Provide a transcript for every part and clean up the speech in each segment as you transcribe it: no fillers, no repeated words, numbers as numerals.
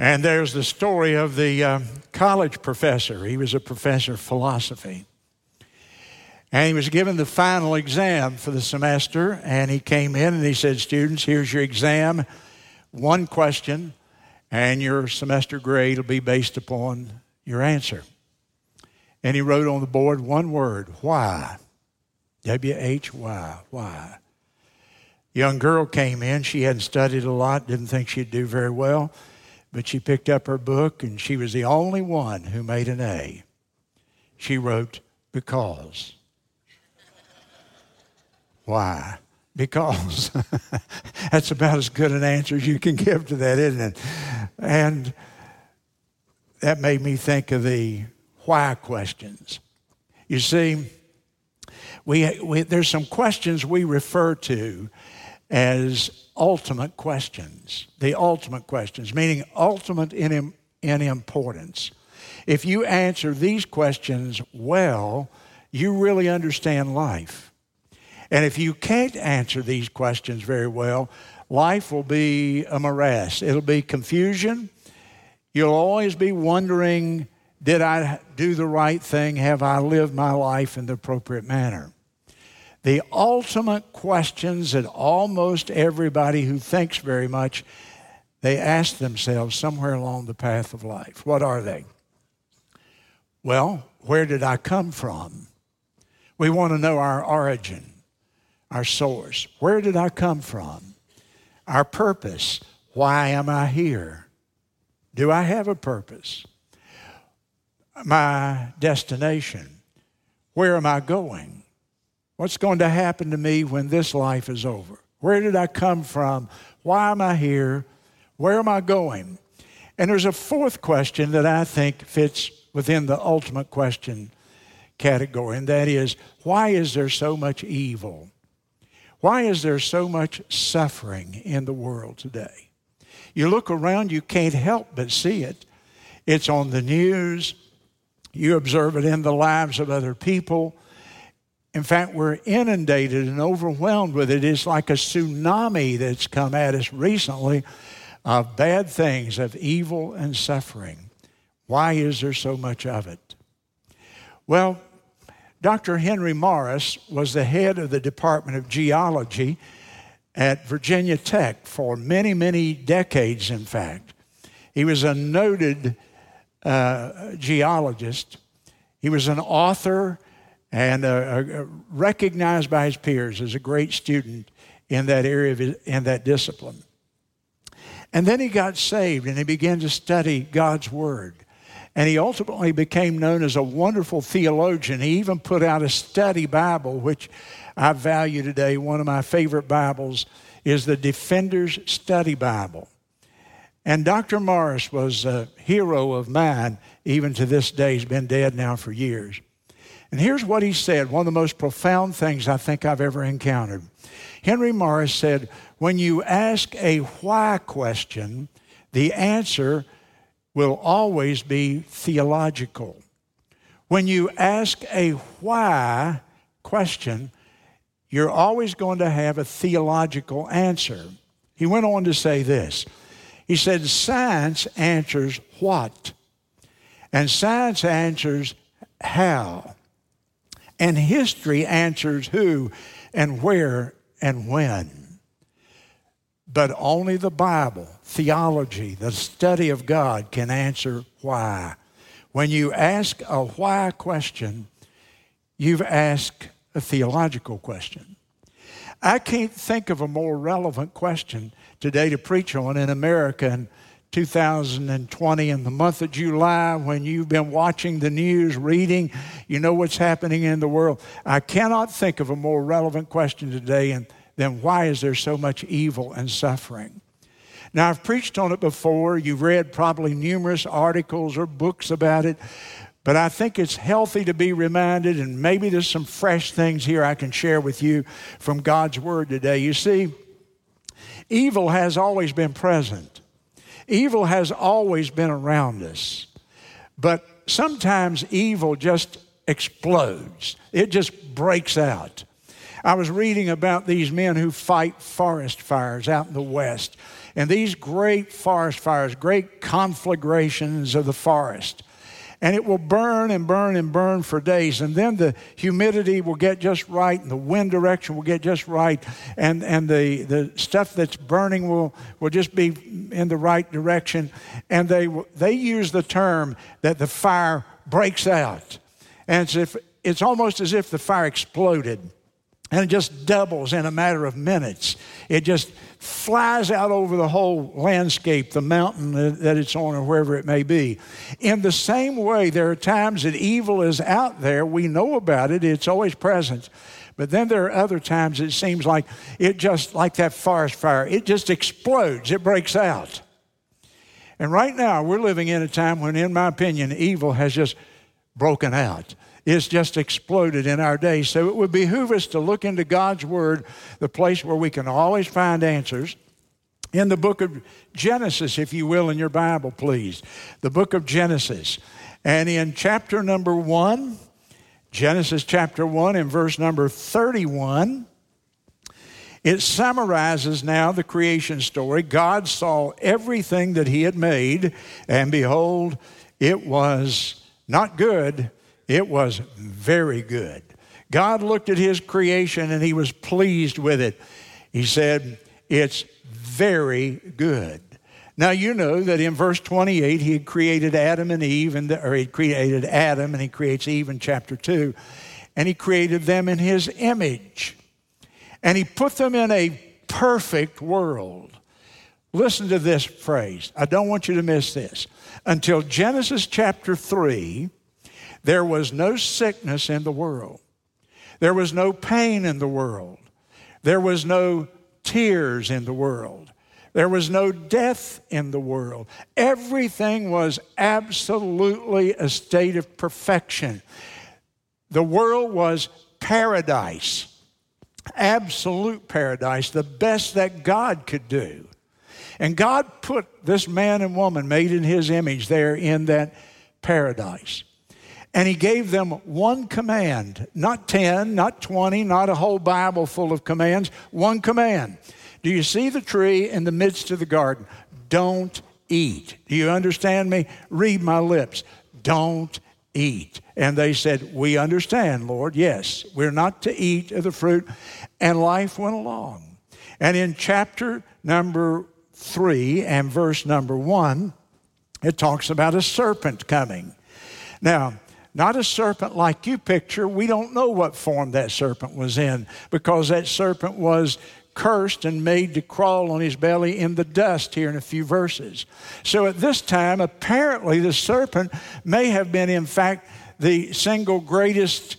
And there's the story of the college professor. He was a professor of philosophy. And he was given the final exam for the semester, and he came in and he said, students, here's your exam, one question, and your semester grade will be based upon your answer. And he wrote on the board one word, why? W-H-Y, why? Young girl came in. She hadn't studied a lot, didn't think she'd do very well, but she picked up her book, and she was the only one who made an A. She wrote, because. Why? Because. That's about as good an answer as you can give to that, isn't it? And that made me think of the why questions. You see, there's some questions we refer to as ultimate questions. The ultimate questions, meaning ultimate in importance. If you answer these questions well, you really understand life. And if you can't answer these questions very well, life will be a morass. It'll be confusion. You'll always be wondering, did I do the right thing? Have I lived my life in the appropriate manner? The ultimate questions that almost everybody who thinks very much, they ask themselves somewhere along the path of life. What are they? Well, where did I come from? We want to know our origin, our source. Where did I come from? Our purpose. Why am I here? Do I have a purpose? My destination. Where am I going? What's going to happen to me when this life is over? Where did I come from? Why am I here? Where am I going? And there's a fourth question that I think fits within the ultimate question category, and that is, why is there so much evil? Why is there so much suffering in the world today? You look around, you can't help but see it. It's on the news. You observe it in the lives of other people. In fact, we're inundated and overwhelmed with it. It's like a tsunami that's come at us recently of bad things, of evil and suffering. Why is there so much of it? Well, Dr. Henry Morris was the head of the Department of Geology at Virginia Tech for many, many decades, in fact. He was a noted geologist. He was an author and recognized by his peers as a great student in that area, in that discipline. And then he got saved and he began to study God's Word. And he ultimately became known as a wonderful theologian. He even put out a study Bible, which I value today. One of my favorite Bibles is the Defender's Study Bible. And Dr. Morris was a hero of mine, even to this day. He's been dead now for years. And here's what he said, one of the most profound things I think I've ever encountered. Henry Morris said, when you ask a why question, the answer will always be theological. When you ask a why question, you're always going to have a theological answer. He went on to say this. He said, science answers what? And science answers how. And history answers who and where and when. But only the Bible, theology, the study of God can answer why. When you ask a why question, you've asked a theological question. I can't think of a more relevant question today to preach on in America in 2020 in the month of July, when you've been watching the news, reading, you know what's happening in the world. I cannot think of a more relevant question today than why is there so much evil and suffering? Now, I've preached on it before. You've read probably numerous articles or books about it, but I think it's healthy to be reminded, and maybe there's some fresh things here I can share with you from God's Word today. You see, evil has always been present. Evil has always been around us. But sometimes evil just explodes. It just breaks out. I was reading about these men who fight forest fires out in the West. And these great forest fires, great conflagrations of the forest. And it will burn and burn and burn for days. And then the humidity will get just right, and the wind direction will get just right. And the stuff that's burning will just be in the right direction. And they use the term that the fire breaks out. And it's almost as if the fire exploded. And it just doubles in a matter of minutes. It just flies out over the whole landscape, the mountain that it's on or wherever it may be. In the same way, there are times that evil is out there. We know about it. It's always present. But then there are other times it seems like it just, like that forest fire, it just explodes. It breaks out. And right now, we're living in a time when, in my opinion, evil has just broken out. It's just exploded in our day. So it would behoove us to look into God's Word, the place where we can always find answers. In the book of Genesis, if you will, in your Bible, please. The book of Genesis. And in chapter number 1, Genesis chapter 1 and verse number 31, it summarizes now the creation story. God saw everything that He had made, and behold, it was not good. It was very good. God looked at His creation and He was pleased with it. He said, it's very good. Now you know that in verse 28, He had created Adam and Eve, or He created Adam and He creates Eve in chapter 2. And He created them in His image. And He put them in a perfect world. Listen to this phrase. I don't want you to miss this. Until Genesis chapter 3, there was no sickness in the world. There was no pain in the world. There was no tears in the world. There was no death in the world. Everything was absolutely a state of perfection. The world was paradise, absolute paradise, the best that God could do. And God put this man and woman made in His image there in that paradise. And He gave them one command, not 10, not 20, not a whole Bible full of commands, one command. Do you see the tree in the midst of the garden? Don't eat. Do you understand me? Read my lips. Don't eat. And they said, we understand, Lord. Yes, we're not to eat of the fruit. And life went along. And in chapter number 3 and verse number 1, it talks about a serpent coming. Now, not a serpent like you picture. We don't know what form that serpent was in, because that serpent was cursed and made to crawl on his belly in the dust here in a few verses. So at this time, apparently the serpent may have been, in fact, the single greatest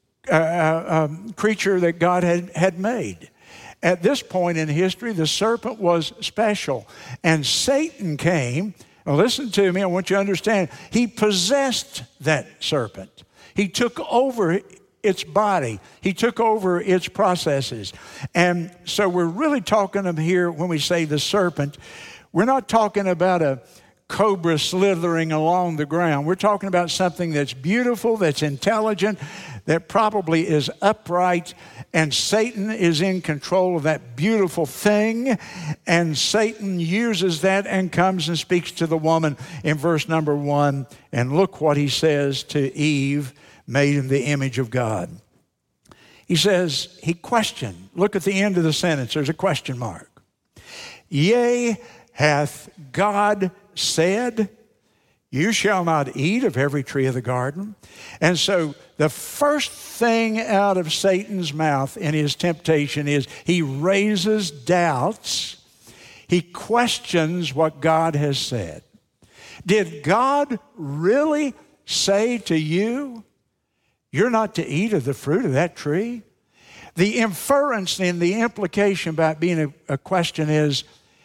creature that God had made. At this point in history, the serpent was special. And Satan came. Now listen to me, I want you to understand. He possessed that serpent. He took over its body. He took over its processes. And so we're really talking of here, when we say the serpent, we're not talking about a cobra slithering along the ground. We're talking about something that's beautiful, that's intelligent, that probably is upright, and Satan is in control of that beautiful thing, and Satan uses that and comes and speaks to the woman in verse number 1, and look what he says to Eve, made in the image of God. He says, he questioned. Look at the end of the sentence, there's a question mark. Yea, hath God said, you shall not eat of every tree of the garden? And so the first thing out of Satan's mouth in his temptation is he raises doubts. He questions what God has said. Did God really say to you, you're not to eat of the fruit of that tree? The inference and the implication about being a question is,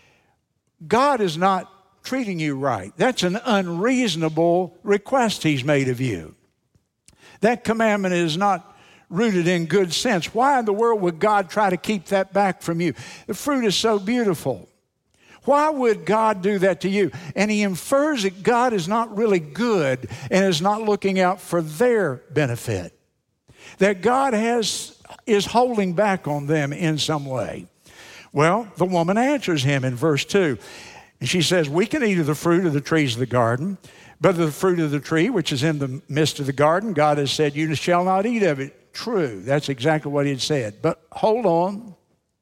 God is not treating you right. That's an unreasonable request He's made of you. That commandment is not rooted in good sense. Why in the world would God try to keep that back from you? The fruit is so beautiful. Why would God do that to you? And he infers that God is not really good and is not looking out for their benefit. That God has is holding back on them in some way? Well, the woman answers him in verse 2. And she says, we can eat of the fruit of the trees of the garden, but of the fruit of the tree which is in the midst of the garden, God has said, you shall not eat of it. True, that's exactly what he had said. But hold on.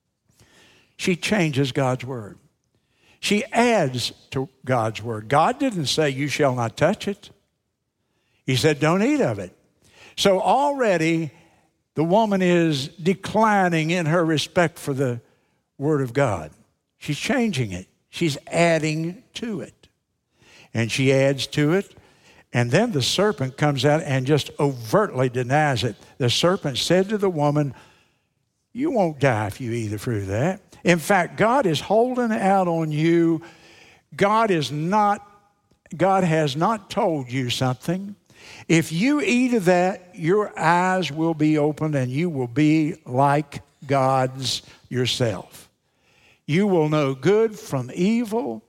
She changes God's word. She adds to God's word. God didn't say, you shall not touch it. He said, don't eat of it. So already the woman is declining in her respect for the word of God. She's changing it. She's adding to it. And she adds to it. And then the serpent comes out and just overtly denies it. The serpent said to the woman, you won't die if you eat the fruit of that. In fact, God is holding out on you. God has not told you something. If you eat of that, your eyes will be opened and you will be like God's yourself. You will know good from evil.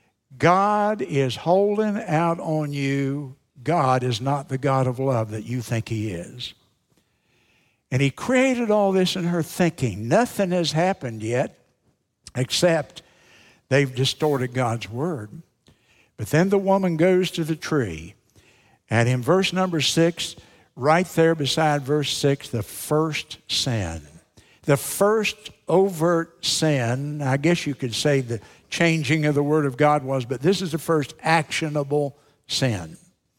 God is holding out on you. God is not the God of love that you think he is. And he created all this in her thinking. Nothing has happened yet except they've distorted God's word. But then the woman goes to the tree. And in verse number 6, right there beside verse 6, the first sin. The first overt sin, I guess you could say the changing of the word of God was, but this is the first actionable sin.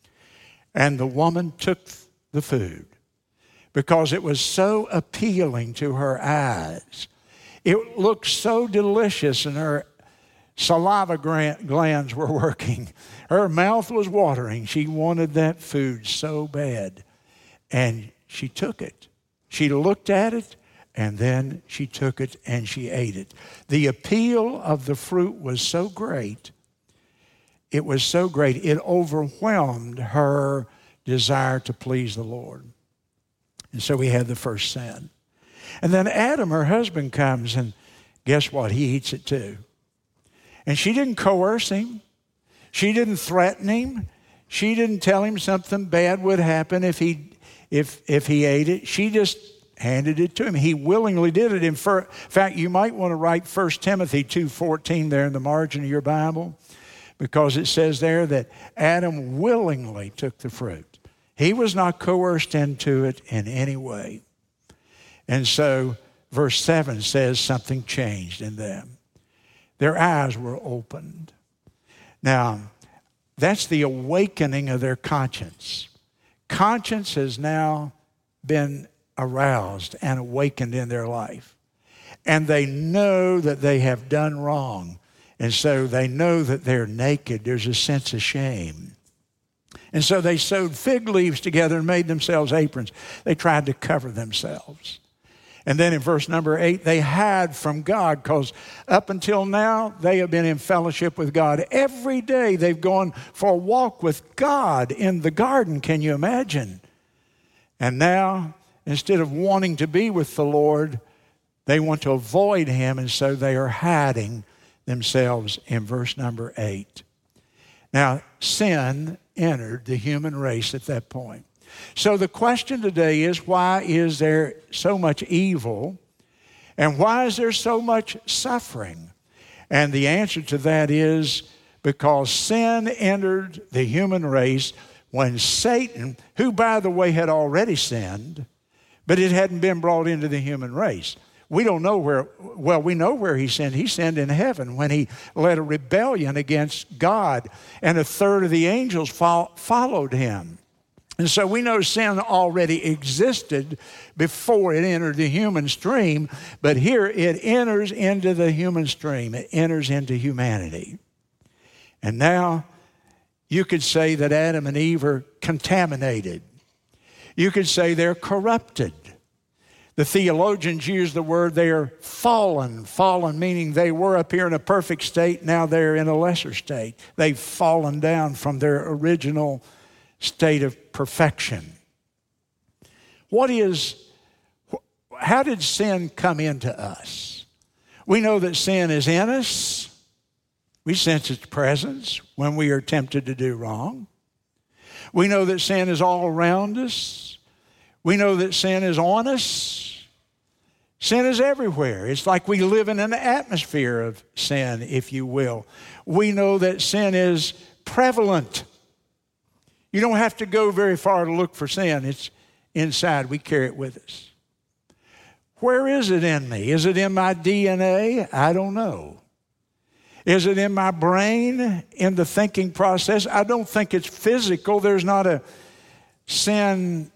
And the woman took the food because it was so appealing to her eyes. It looked so delicious and her saliva glands were working. Her mouth was watering. She wanted that food so bad. And she took it. She looked at it and then she took it and she ate it. The appeal of the fruit was so great. It was so great. It overwhelmed her desire to please the Lord. And so we had the first sin. And then Adam, her husband, comes and guess what? He eats it too. And she didn't coerce him. She didn't threaten him. She didn't tell him something bad would happen if he ate it. She just handed it to him. He willingly did it. In fact, you might want to write 1 Timothy 2:14 there in the margin of your Bible, because it says there that Adam willingly took the fruit. He was not coerced into it in any way. And so verse 7 says something changed in them. Their eyes were opened. Now, that's the awakening of their conscience. Conscience has now been aroused and awakened in their life. And they know that they have done wrong. And so they know that they're naked. There's a sense of shame. And so they sewed fig leaves together and made themselves aprons. They tried to cover themselves. And then in verse number 8, they hide from God, because up until now, they have been in fellowship with God. Every day they've gone for a walk with God in the garden. Can you imagine? And now, instead of wanting to be with the Lord, they want to avoid him, and so they are hiding themselves in verse number 8. Now, sin entered the human race at that point. So the question today is, why is there so much evil? And why is there so much suffering? And the answer to that is because sin entered the human race when Satan, who by the way had already sinned, but it hadn't been brought into the human race. We don't know where, well, we know where he sinned. He sinned in heaven when he led a rebellion against God, and a third of the angels followed him. And so we know sin already existed before it entered the human stream, but here it enters into the human stream. It enters into humanity. And now you could say that Adam and Eve are contaminated. You could say they're corrupted. The theologians use the word they are fallen. Fallen meaning they were up here in a perfect state, now they're in a lesser state. They've fallen down from their original state of perfection. How did sin come into us? We know that sin is in us. We sense its presence when we are tempted to do wrong. We know that sin is all around us. We know that sin is on us. Sin is everywhere. It's like we live in an atmosphere of sin, if you will. We know that sin is prevalent. You don't have to go very far to look for sin. It's inside. We carry it with us. Where is it in me? Is it in my DNA? I don't know. Is it in my brain, in the thinking process? I don't think it's physical. There's not a sin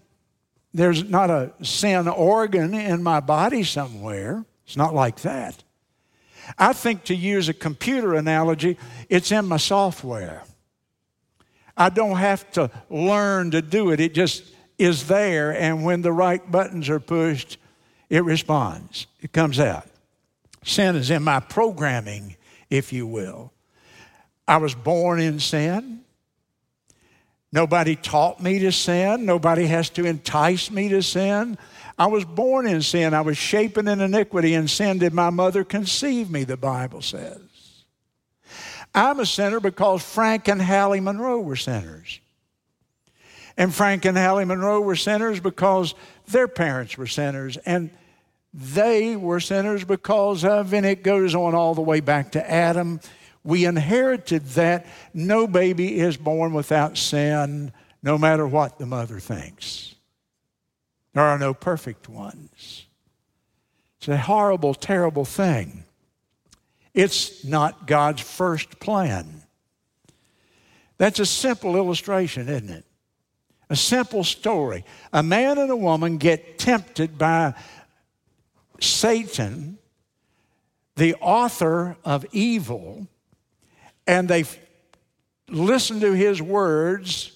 organ in my body somewhere. It's not like that. I think, to use a computer analogy, it's in my software. I don't have to learn to do it. It just is there, and when the right buttons are pushed, it responds. It comes out. Sin is in my programming, if you will. I was born in sin. Nobody taught me to sin. Nobody has to entice me to sin. I was born in sin. I was shapen in iniquity. In sin did my mother conceive me, the Bible says. I'm a sinner because Frank and Hallie Monroe were sinners. And Frank and Hallie Monroe were sinners because their parents were sinners. And they were sinners because of, and it goes on all the way back to Adam. We inherited that. No baby is born without sin, no matter what the mother thinks. There are no perfect ones. It's a horrible, terrible thing. It's not God's first plan. That's a simple illustration, isn't it? A simple story. A man and a woman get tempted by Satan, the author of evil, and they listen to his words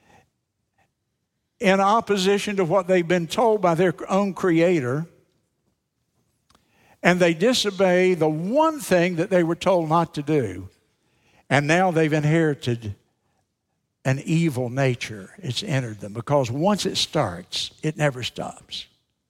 in opposition to what they've been told by their own creator. And they disobey the one thing that they were told not to do. And now they've inherited an evil nature. It's entered them, because once it starts, it never stops.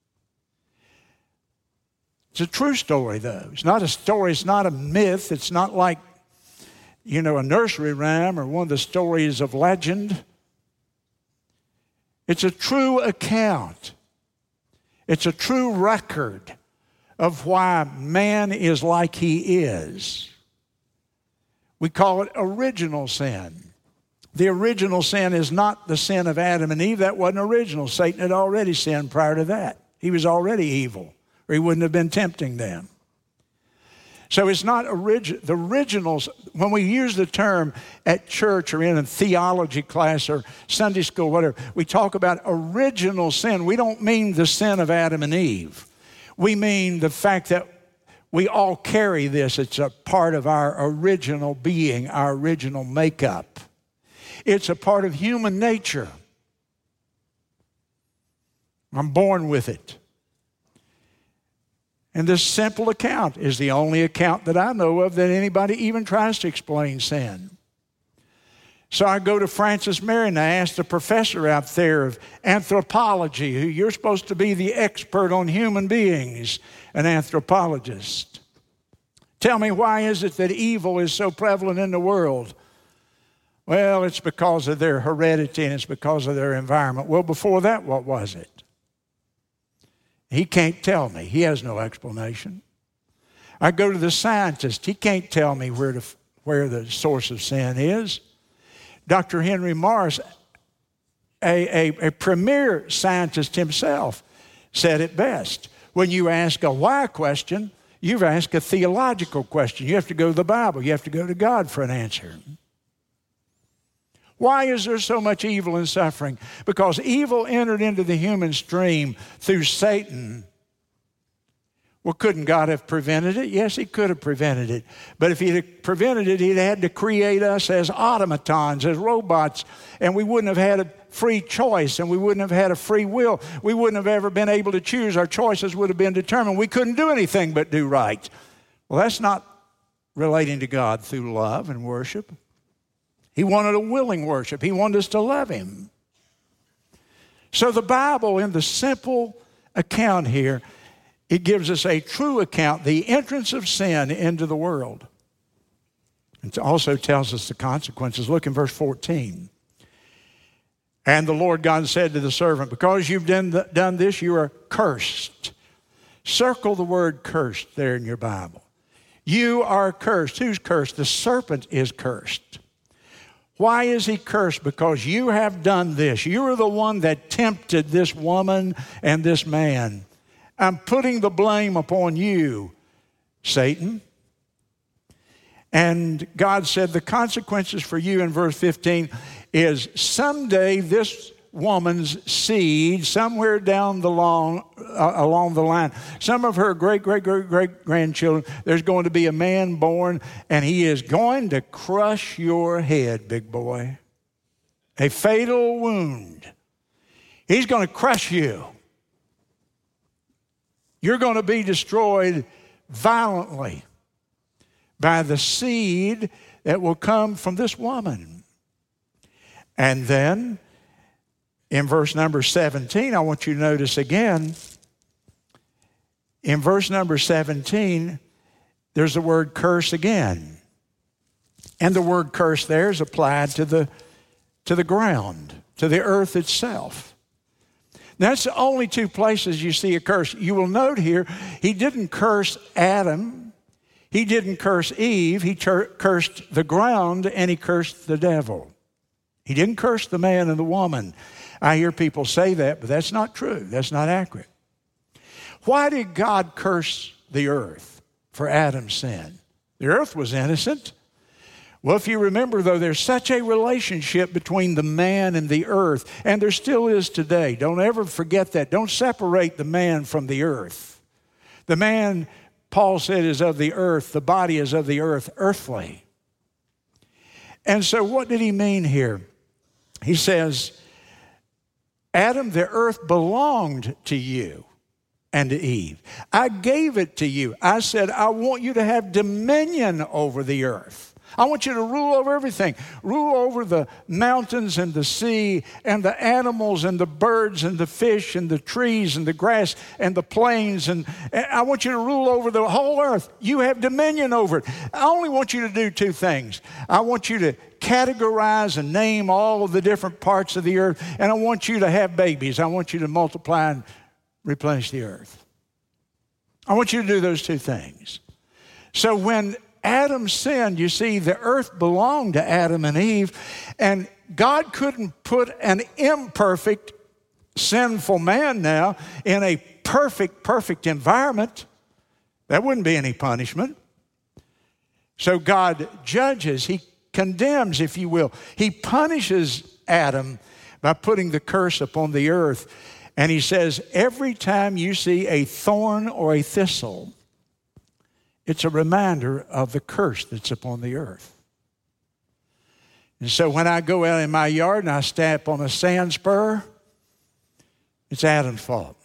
It's a true story, though. It's not a story. It's not a myth. It's not like, a nursery rhyme or one of the stories of legend. It's a true account. It's a true record of why man is like he is. We call it original sin. The original sin is not the sin of Adam and Eve. That wasn't original. Satan had already sinned prior to that. He was already evil, or he wouldn't have been tempting them. So it's not the originals. When we use the term at church or in a theology class or Sunday school, whatever, we talk about original sin. We don't mean the sin of Adam and Eve. We mean the fact that we all carry this. It's a part of our original being, our original makeup. It's a part of human nature. I'm born with it. And this simple account is the only account that I know of that anybody even tries to explain sin. So I go to Francis Marion. I asked the professor out there of anthropology, who you're supposed to be the expert on human beings, an anthropologist. Tell me, why is it that evil is so prevalent in the world? Well, it's because of their heredity and it's because of their environment. Well, before that, what was it? He can't tell me. He has no explanation. I go to the scientist. He can't tell me where the source of sin is. Dr. Henry Morris, a premier scientist himself, said it best. When you ask a why question, you've asked a theological question. You have to go to the Bible. You have to go to God for an answer. Why is there so much evil and suffering? Because evil entered into the human stream through Satan. Well, couldn't God have prevented it? Yes, he could have prevented it. But if he'd have prevented it, he'd had to create us as automatons, as robots, and we wouldn't have had a free choice, and we wouldn't have had a free will. We wouldn't have ever been able to choose. Our choices would have been determined. We couldn't do anything but do right. Well, that's not relating to God through love and worship. He wanted a willing worship. He wanted us to love him. So the Bible, in the simple account here, it gives us a true account, the entrance of sin into the world. It also tells us the consequences. Look in verse 14. And the Lord God said to the servant, because you've done this, you are cursed. Circle the word cursed there in your Bible. You are cursed. Who's cursed? The serpent is cursed. Why is he cursed? Because you have done this. You are the one that tempted this woman and this man. I'm putting the blame upon you, Satan. And God said the consequences for you in verse 15 is someday this woman's seed, somewhere down along the line, some of her great-great-great-great-grandchildren, there's going to be a man born, and he is going to crush your head, big boy. A fatal wound. He's going to crush you. You're going to be destroyed violently by the seed that will come from this woman. And then, in verse number 17, I want you to notice again, in verse number 17, there's the word curse again. And the word curse there is applied to the ground, to the earth itself. That's the only two places you see a curse. You will note here, he didn't curse Adam. He didn't curse Eve. He cursed the ground, and he cursed the devil. He didn't curse the man and the woman. I hear people say that, but that's not true. That's not accurate. Why did God curse the earth for Adam's sin? The earth was innocent. Well, if you remember, though, there's such a relationship between the man and the earth, and there still is today. Don't ever forget that. Don't separate the man from the earth. The man, Paul said, is of the earth. The body is of the earth, earthly. And so what did he mean here? He says, Adam, the earth belonged to you and to Eve. I gave it to you. I said, I want you to have dominion over the earth. I want you to rule over everything. Rule over the mountains and the sea and the animals and the birds and the fish and the trees and the grass and the plains. And I want you to rule over the whole earth. You have dominion over it. I only want you to do two things. I want you to categorize and name all of the different parts of the earth. And I want you to have babies. I want you to multiply and replenish the earth. I want you to do those two things. So when Adam sinned, you see, the earth belonged to Adam and Eve, and God couldn't put an imperfect, sinful man now in a perfect environment. That wouldn't be any punishment. So God judges, he condemns, if you will. He punishes Adam by putting the curse upon the earth. And he says, every time you see a thorn or a thistle, it's a reminder of the curse that's upon the earth. And so when I go out in my yard and I step on a sand spur, it's Adam's fault.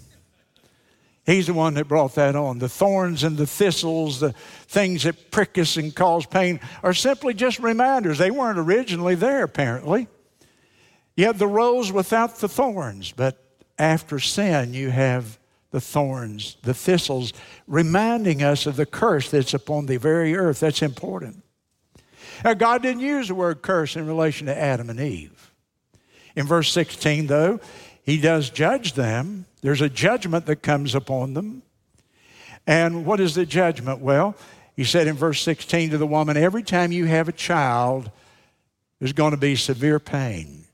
He's the one that brought that on. The thorns and the thistles, the things that prick us and cause pain are simply just reminders. They weren't originally there, apparently. You have the rose without the thorns, but after sin, you have the thorns, the thistles, reminding us of the curse that's upon the very earth. That's important. Now, God didn't use the word curse in relation to Adam and Eve. In verse 16, though, he does judge them. There's a judgment that comes upon them. And what is the judgment? Well, he said in verse 16 to the woman, every time you have a child, there's going to be severe pain.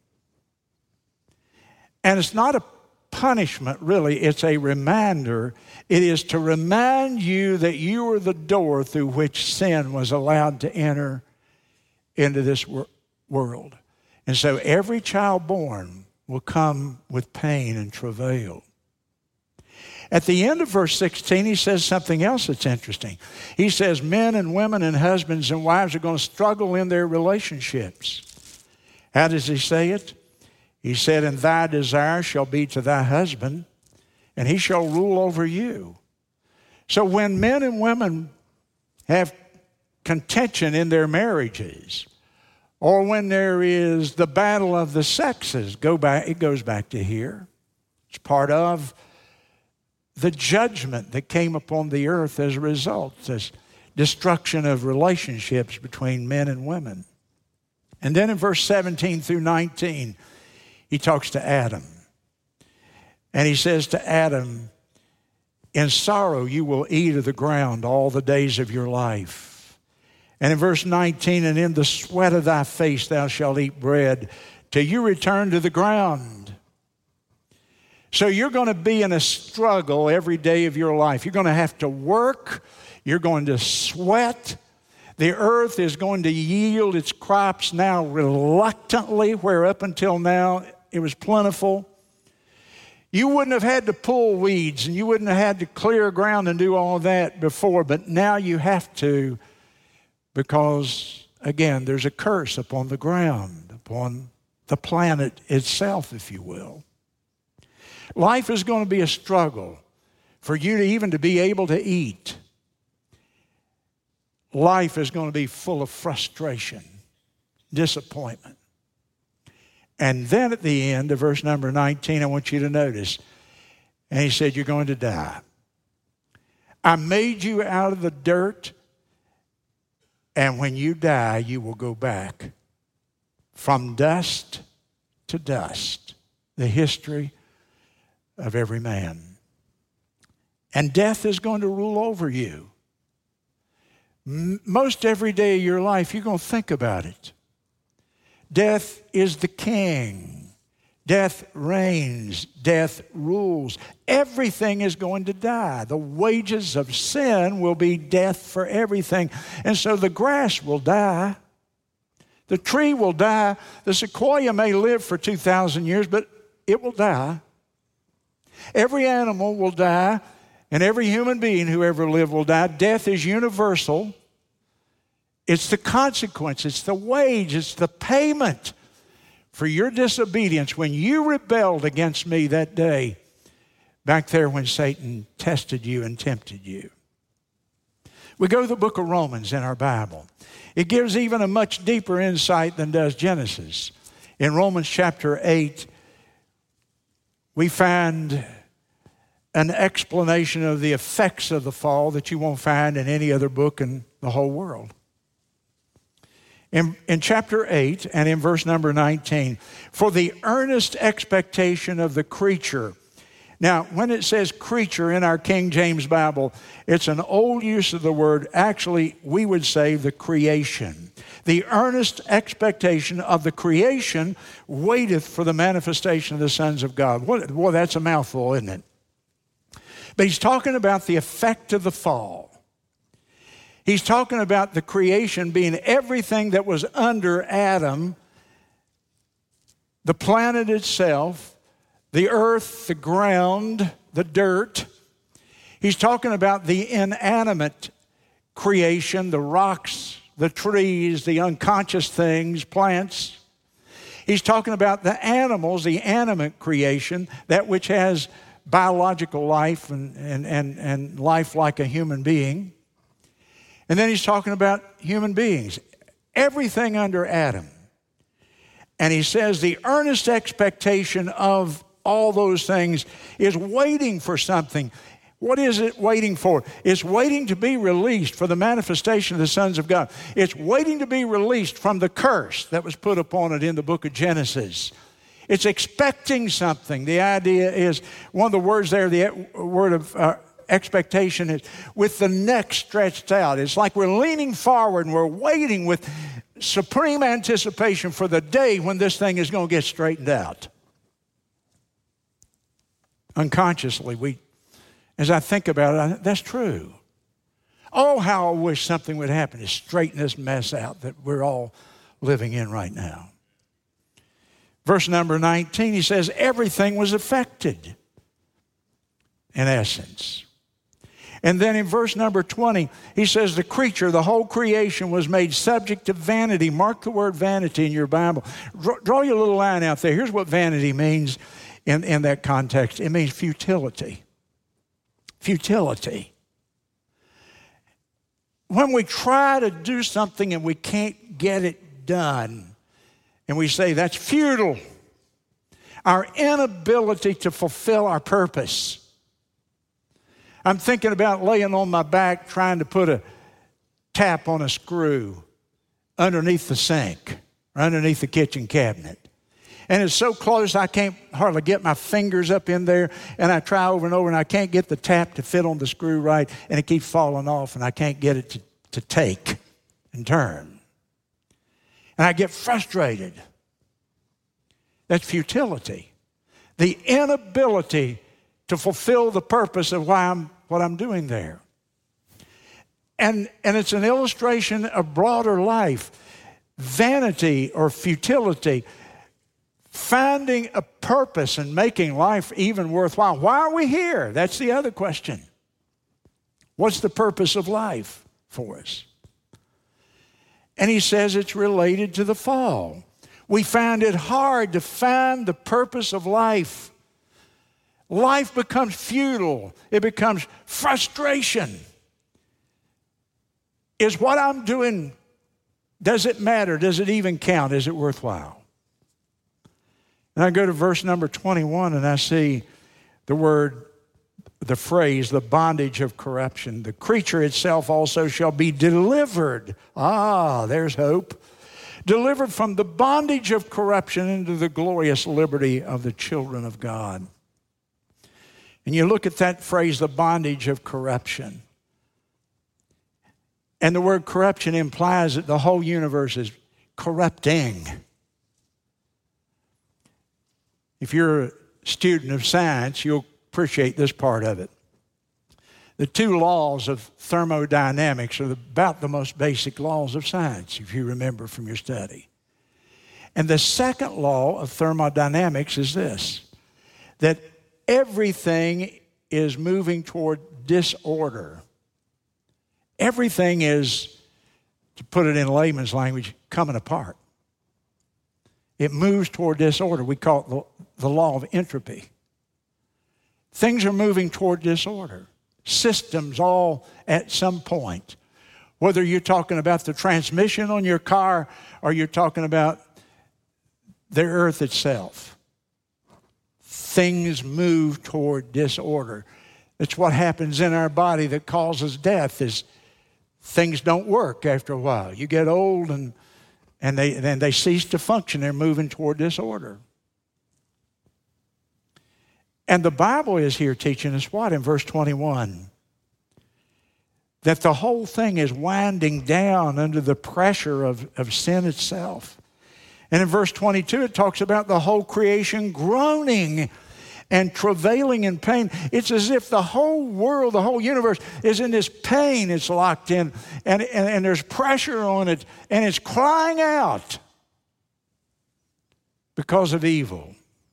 And it's not a punishment, really. It's a reminder. It is to remind you that you are the door through which sin was allowed to enter into this world. And so every child born will come with pain and travail. At the end of verse 16, he says something else that's interesting. He says men and women and husbands and wives are going to struggle in their relationships. How does he say it? He said, and thy desire shall be to thy husband, and he shall rule over you. So when men and women have contention in their marriages, or when there is the battle of the sexes, it goes back to here. It's part of the judgment that came upon the earth as a result, this destruction of relationships between men and women. And then in verse 17 through 19, he talks to Adam. And he says to Adam, In sorrow you will eat of the ground all the days of your life. And in verse 19, and in the sweat of thy face thou shalt eat bread till you return to the ground. So you're going to be in a struggle every day of your life. You're going to have to work. You're going to sweat. The earth is going to yield its crops now reluctantly, where up until now it was plentiful. You wouldn't have had to pull weeds and you wouldn't have had to clear ground and do all that before, but now you have to, because, again, there's a curse upon the ground, upon the planet itself, if you will. Life is going to be a struggle for you to even to be able to eat. Life is going to be full of frustration, disappointment. And then at the end of verse number 19, I want you to notice, and he said, you're going to die. I made you out of the dirt, and when you die, you will go back from dust to dust. The history of every man. And death is going to rule over you. Most every day of your life, you're going to think about it. Death is the king. Death reigns. Death rules. Everything is going to die. The wages of sin will be death for everything. And so the grass will die. The tree will die. The sequoia may live for 2,000 years, but it will die. Every animal will die, and every human being who ever lived will die. Death is universal. It's the consequence. It's the wage. It's the payment for your disobedience when you rebelled against me that day, back there when Satan tested you and tempted you. We go to the book of Romans in our Bible. It gives even a much deeper insight than does Genesis. In Romans chapter 8, we find an explanation of the effects of the fall that you won't find in any other book in the whole world. In chapter 8 and in verse number 19, for the earnest expectation of the creature. Now, when it says creature in our King James Bible, it's an old use of the word. Actually, we would say the creation. The earnest expectation of the creation waiteth for the manifestation of the sons of God. Boy, that's a mouthful, isn't it? But he's talking about the effect of the fall. He's talking about the creation being everything that was under Adam, the planet itself, the earth, the ground, the dirt. He's talking about the inanimate creation, the rocks, the trees, the unconscious things, plants. He's talking about the animals, the animate creation, that which has biological life and life like a human being. And then he's talking about human beings, everything under Adam. And he says the earnest expectation of all those things is waiting for something. What is it waiting for? It's waiting to be released for the manifestation of the sons of God. It's waiting to be released from the curse that was put upon it in the book of Genesis. It's expecting something. The idea is, one of the words there, the word of expectation is with the neck stretched out. It's like we're leaning forward and we're waiting with supreme anticipation for the day when this thing is going to get straightened out. Unconsciously, as I think about it, that's true. Oh, how I wish something would happen to straighten this mess out that we're all living in right now. Verse number 19, he says, everything was affected, in essence. And then in verse number 20, he says the creature, the whole creation was made subject to vanity. Mark the word vanity in your Bible. Draw your little line out there. Here's what vanity means in that context. It means futility. Futility. When we try to do something and we can't get it done, and we say that's futile, our inability to fulfill our purpose. I'm thinking about laying on my back trying to put a tap on a screw underneath the sink or underneath the kitchen cabinet. And it's so close I can't hardly get my fingers up in there, and I try over and over, and I can't get the tap to fit on the screw right, and it keeps falling off, and I can't get it to take and turn. And I get frustrated. That's futility. The inability to fulfill the purpose of what I'm doing there. And it's an illustration of broader life. Vanity or futility. Finding a purpose and making life even worthwhile. Why are we here? That's the other question. What's the purpose of life for us? And he says it's related to the fall. We find it hard to find the purpose of life. Life becomes futile. It becomes frustration. Is what I'm doing, does it matter? Does it even count? Is it worthwhile? And I go to verse number 21 and I see the phrase, the bondage of corruption. The creature itself also shall be delivered. Ah, there's hope. Delivered from the bondage of corruption into the glorious liberty of the children of God. And you look at that phrase, the bondage of corruption. And the word corruption implies that the whole universe is corrupting. If you're a student of science, you'll appreciate this part of it. The two laws of thermodynamics are about the most basic laws of science, if you remember from your study. And the second law of thermodynamics is this, that everything is moving toward disorder. Everything is, to put it in layman's language, coming apart. It moves toward disorder. We call it the law of entropy. Things are moving toward disorder. Systems all at some point. Whether you're talking about the transmission on your car or you're talking about the earth itself. Things move toward disorder. It's what happens in our body that causes death is things don't work after a while. You get old and they cease to function. They're moving toward disorder. And the Bible is here teaching us what in verse 21? That the whole thing is winding down under the pressure of sin itself. And in verse 22, it talks about the whole creation groaning and travailing in pain. It's as if the whole world, the whole universe is in this pain it's locked in, and there's pressure on it, and it's crying out because of evil.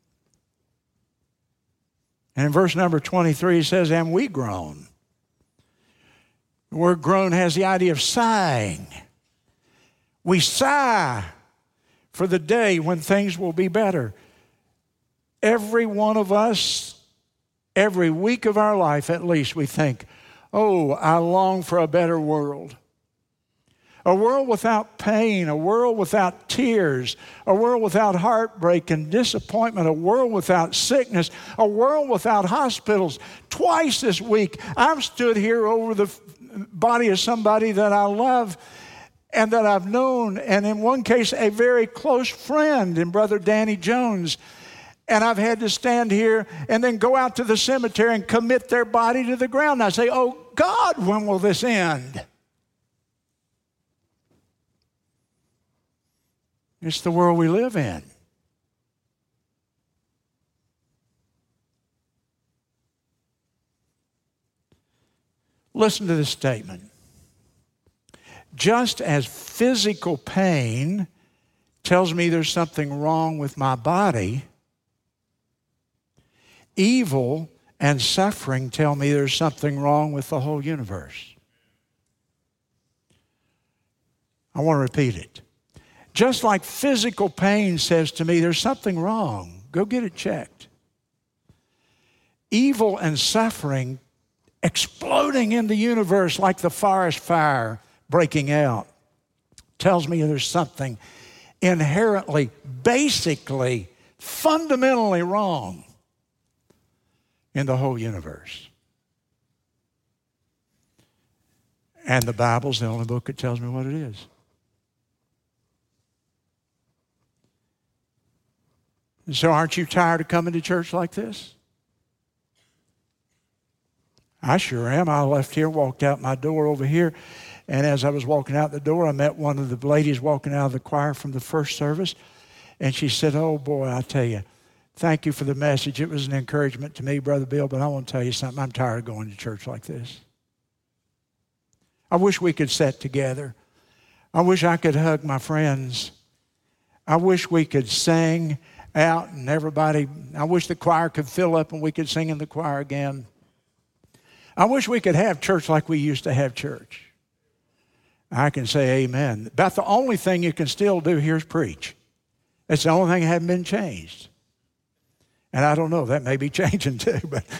And in verse number 23, it says, and we groan. The word groan has the idea of sighing. We sigh for the day when things will be better. Every one of us, every week of our life at least, we think, oh, I long for a better world. A world without pain, a world without tears, a world without heartbreak and disappointment, a world without sickness, a world without hospitals. Twice this week, I've stood here over the body of somebody that I love and that I've known, and in one case, a very close friend in Brother Danny Jones. And I've had to stand here and then go out to the cemetery and commit their body to the ground. And I say, oh God, when will this end? It's the world we live in. Listen to this statement. Just as physical pain tells me there's something wrong with my body, evil and suffering tell me there's something wrong with the whole universe. I want to repeat it. Just like physical pain says to me, there's something wrong. Go get it checked. Evil and suffering exploding in the universe like the forest fire breaking out tells me there's something inherently, basically, fundamentally wrong in the whole universe. And the Bible's the only book that tells me what it is. So aren't you tired of coming to church like this? I sure am. I left here, walked out my door over here, and as I was walking out the door, I met one of the ladies walking out of the choir from the first service, and she said, "Oh boy, I tell you, thank you for the message. It was an encouragement to me, Brother Bill, but I want to tell you something. I'm tired of going to church like this. I wish we could sit together. I wish I could hug my friends. I wish we could sing out and everybody, I wish the choir could fill up and we could sing in the choir again. I wish we could have church like we used to have church." I can say amen. About the only thing you can still do here is preach. It's the only thing that hasn't been changed. And I don't know, that may be changing too,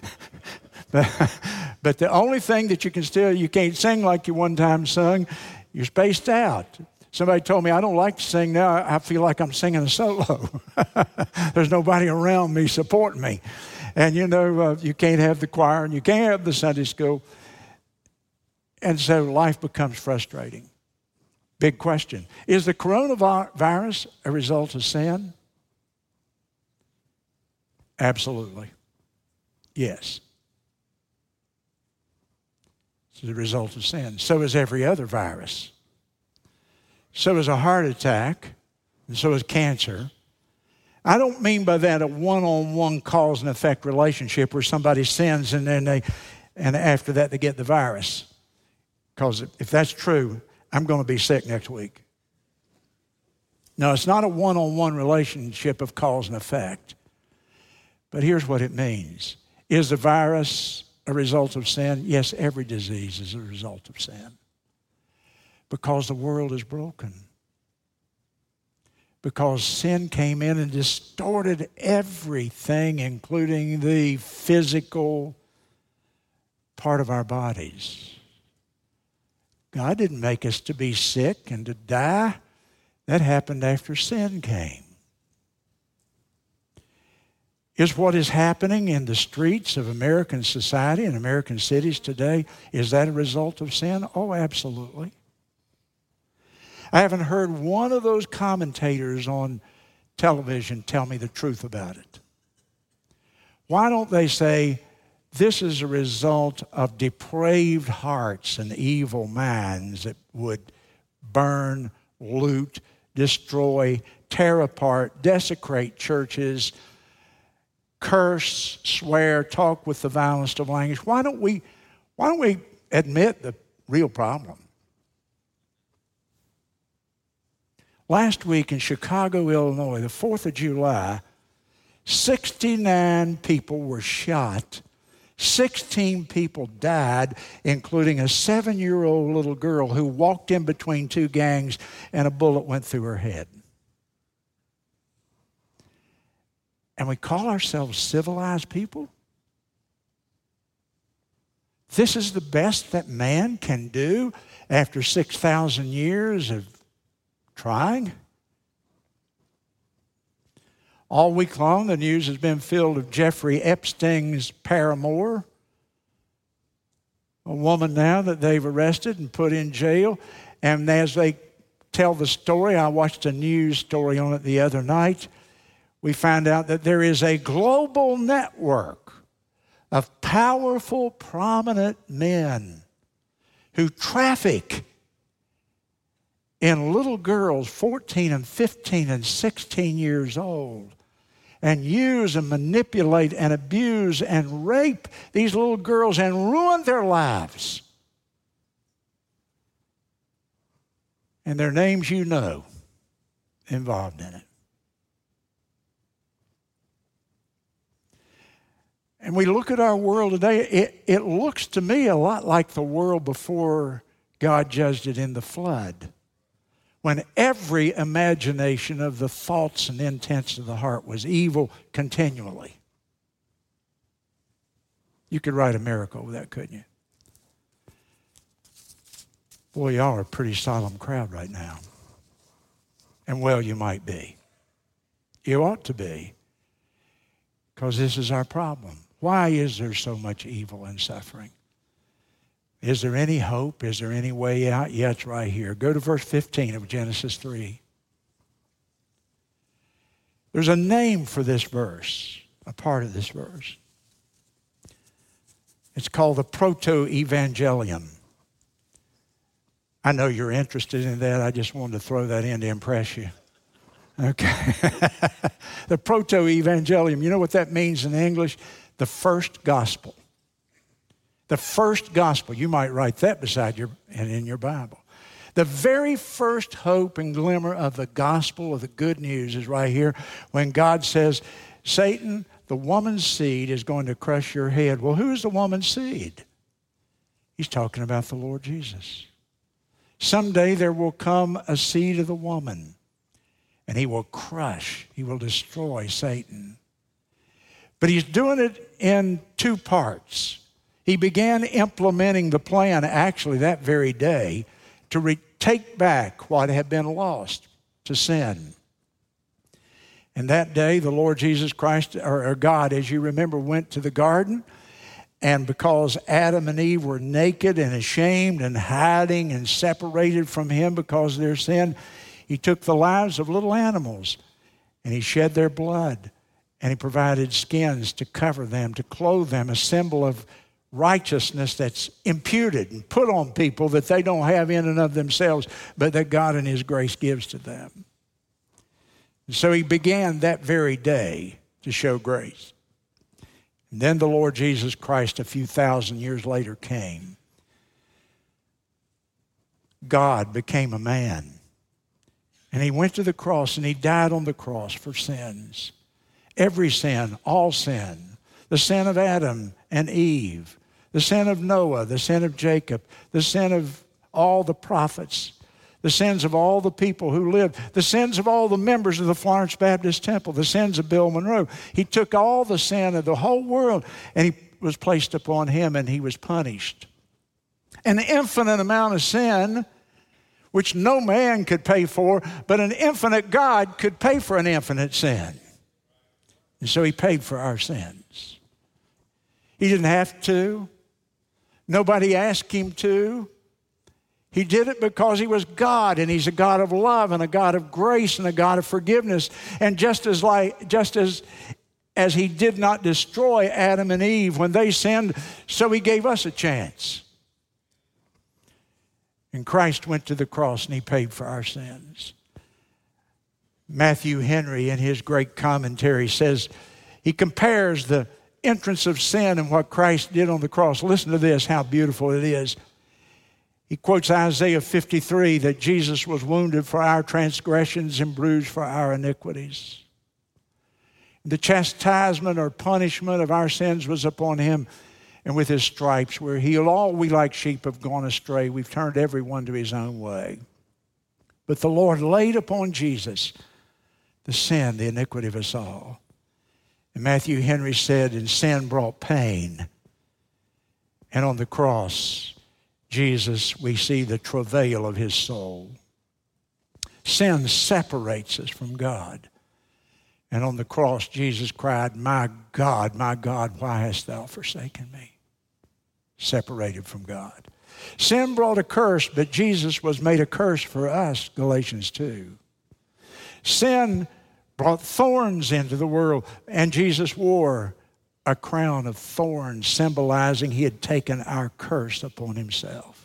but the only thing that you can't sing like you one time sung, you're spaced out. Somebody told me, "I don't like to sing now. I feel like I'm singing a solo." There's nobody around me supporting me. And you can't have the choir and you can't have the Sunday school. And so life becomes frustrating. Big question. Is the coronavirus a result of sin? Absolutely. Yes. It's a result of sin. So is every other virus. So is a heart attack, and so is cancer. I don't mean by that a one-on-one cause and effect relationship where somebody sins and after that they get the virus. Because if that's true, I'm going to be sick next week. No, it's not a one-on-one relationship of cause and effect. But here's what it means. Is the virus a result of sin? Yes, every disease is a result of sin. Because the world is broken. Because sin came in and distorted everything, including the physical part of our bodies. God didn't make us to be sick and to die. That happened after sin came. Is what is happening in the streets of American society and American cities today, is that a result of sin? Oh, absolutely. I haven't heard one of those commentators on television tell me the truth about it. Why don't they say, this is a result of depraved hearts and evil minds that would burn, loot, destroy, tear apart, desecrate churches, curse, swear, talk with the vilest of language? Why don't we admit the real problem? Last week in Chicago, Illinois, the 4th of July, 69 people were shot. 16 people died, including a 7-year-old little girl who walked in between two gangs and a bullet went through her head. And we call ourselves civilized people? This is the best that man can do after 6,000 years of trying? All week long, the news has been filled with Jeffrey Epstein's paramour, a woman now that they've arrested and put in jail. And as they tell the story, I watched a news story on it the other night, we find out that there is a global network of powerful, prominent men who traffic in little girls 14 and 15 and 16 years old and use and manipulate and abuse and rape these little girls and ruin their lives. And their names you know involved in it. And we look at our world today, it looks to me a lot like the world before God judged it in the flood, when every imagination of the thoughts and intents of the heart was evil continually. You could write a miracle with that, couldn't you? Boy, y'all are a pretty solemn crowd right now. And well, you might be. You ought to be. Because this is our problem. Why is there so much evil and suffering? Is there any hope? Is there any way out? Yeah, it's right here. Go to verse 15 of Genesis 3. There's a name for this verse, a part of this verse. It's called the Proto-Evangelium. I know you're interested in that. I just wanted to throw that in to impress you. Okay. The Proto-Evangelium, you know what that means in English? The first gospel. The first gospel. You might write that beside in your Bible. The very first hope and glimmer of the gospel of the good news is right here when God says, Satan, the woman's seed is going to crush your head. Well, who is the woman's seed? He's talking about the Lord Jesus. Someday there will come a seed of the woman, and he will crush, he will destroy Satan. But he's doing it in two parts. He began implementing the plan actually that very day to take back what had been lost to sin. And that day, the Lord Jesus Christ, or God, as you remember, went to the garden. And because Adam and Eve were naked and ashamed and hiding and separated from him because of their sin, he took the lives of little animals and he shed their blood. And he provided skins to cover them, to clothe them, a symbol of righteousness that's imputed and put on people that they don't have in and of themselves, but that God in his grace gives to them. And so he began that very day to show grace. And then the Lord Jesus Christ, a few thousand years later, came. God became a man. And he went to the cross and he died on the cross for sins. Every sin, all sin. The sin of Adam and Eve, the sin of Noah, the sin of Jacob, the sin of all the prophets, the sins of all the people who lived, the sins of all the members of the Florence Baptist Temple, the sins of Bill Monroe. He took all the sin of the whole world and he was placed upon him and he was punished. An infinite amount of sin, which no man could pay for, but an infinite God could pay for an infinite sin. And so he paid for our sins. He didn't have to. Nobody asked him to. He did it because he was God, and he's a God of love and a God of grace and a God of forgiveness. And just as he did not destroy Adam and Eve when they sinned, so he gave us a chance. And Christ went to the cross and he paid for our sins. Matthew Henry, in his great commentary, says, he compares the entrance of sin and what Christ did on the cross. Listen to this, how beautiful it is. He quotes Isaiah 53, that Jesus was wounded for our transgressions and bruised for our iniquities. The chastisement or punishment of our sins was upon him, and with his stripes we're healed. All we like sheep have gone astray. We've turned everyone to his own way. But the Lord laid upon Jesus the sin, the iniquity of us all. And Matthew Henry said, and sin brought pain. And on the cross, Jesus, we see the travail of his soul. Sin separates us from God. And on the cross, Jesus cried, my God, why hast thou forsaken me? Separated from God. Sin brought a curse, but Jesus was made a curse for us, Galatians 2. Sin brought thorns into the world, and Jesus wore a crown of thorns, symbolizing he had taken our curse upon himself.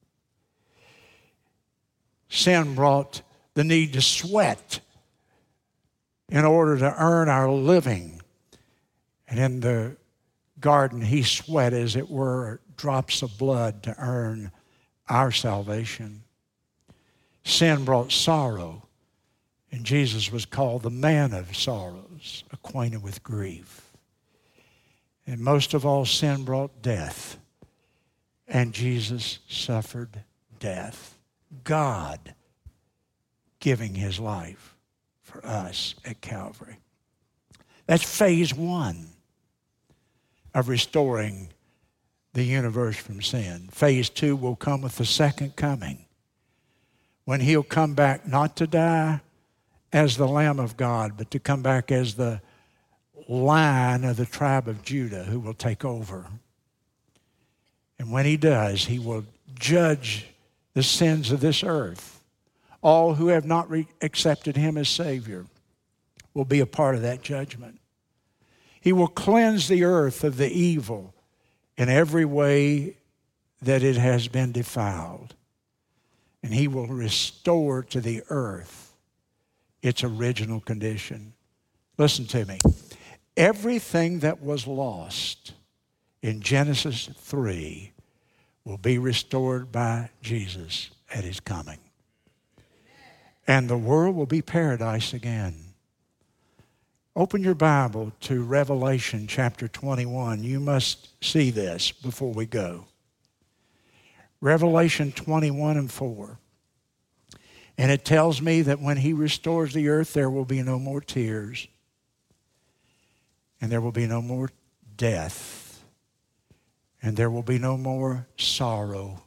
Sin brought the need to sweat in order to earn our living. And in the garden, he sweat, as it were, drops of blood to earn our salvation. Sin brought sorrow. And Jesus was called the man of sorrows, acquainted with grief. And most of all, sin brought death. And Jesus suffered death. God giving his life for us at Calvary. That's phase one of restoring the universe from sin. Phase two will come with the second coming, when he'll come back not to die as the Lamb of God, but to come back as the Lion of the tribe of Judah who will take over. And when he does, he will judge the sins of this earth. All who have not accepted him as Savior will be a part of that judgment. He will cleanse the earth of the evil in every way that it has been defiled. And he will restore to the earth its original condition. Listen to me. Everything that was lost in Genesis 3 will be restored by Jesus at his coming. And the world will be paradise again. Open your Bible to Revelation chapter 21. You must see this before we go. Revelation 21 and 4. And it tells me that when he restores the earth, there will be no more tears. And there will be no more death. And there will be no more sorrow,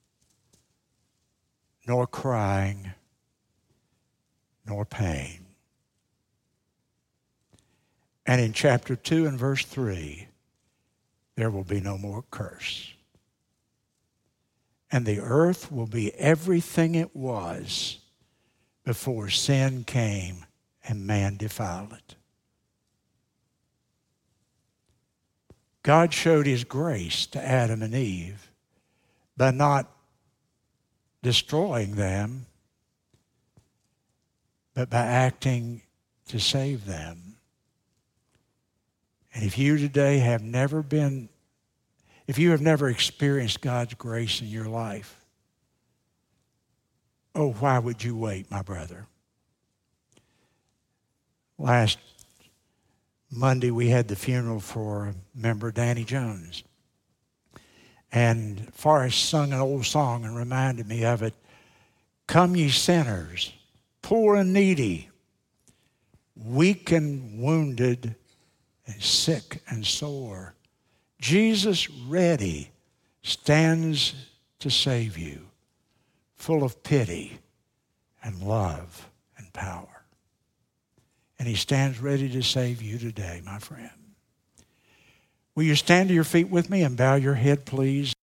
nor crying, nor pain. And in chapter 2 and verse 3, there will be no more curse. And the earth will be everything it was before sin came and man defiled it. God showed his grace to Adam and Eve by not destroying them, but by acting to save them. And if you today have never experienced God's grace in your life, oh, why would you wait, my brother? Last Monday, we had the funeral for member Danny Jones. And Forrest sung an old song and reminded me of it. Come ye sinners, poor and needy, weak and wounded, and sick and sore. Jesus ready stands to save you, full of pity and love and power. And he stands ready to save you today, my friend. Will you stand to your feet with me and bow your head, please?